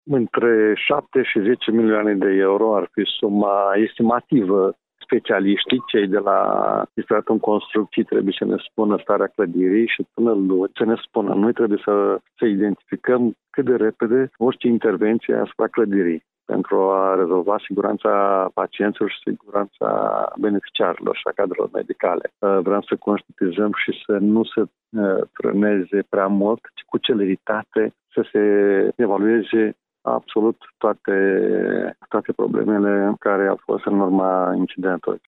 Între 7 și 10 milioane de euro ar fi suma estimativă. Specialiștii, cei de la Institutul în Construcții, trebuie să ne spună starea clădirii și până luni să ne spună. Noi trebuie să identificăm cât de repede orice intervenție asupra clădirii pentru a rezolva siguranța pacienților și siguranța beneficiarilor și a cadrelor medicale. Vrem să conștientizăm și să nu se frâneze prea mult, ci cu celeritate să se evalueze absolut toate problemele care au fost în urma incidentului.